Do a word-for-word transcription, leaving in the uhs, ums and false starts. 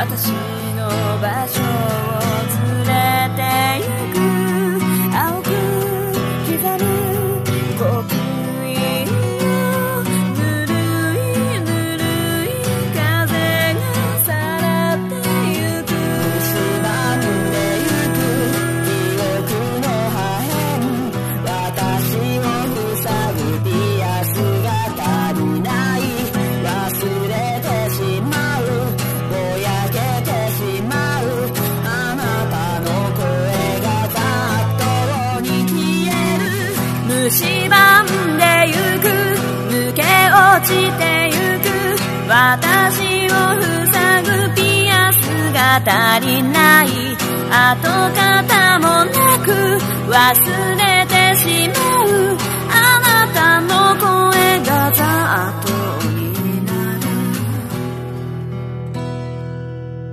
私の場所を連れてゆく青く刻む刻印をぬるいぬるい風がさらってゆく蝕んでゆく記憶の破片私を塞ぐピアスが足りない忘れてしまうぼやけてしまうあなたの声がざっとに消える蝕んでゆく抜け落ちてゆく私を塞ぐピアスが足りない跡形もなく忘れ